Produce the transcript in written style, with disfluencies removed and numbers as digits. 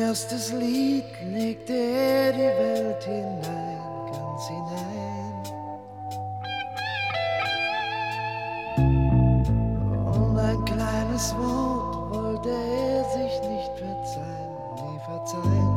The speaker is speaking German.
erstes Lied legte er die Welt hinein, ganz hinein. Und ein kleines Wort wollte er sich nicht verzeihen, nie verzeihen.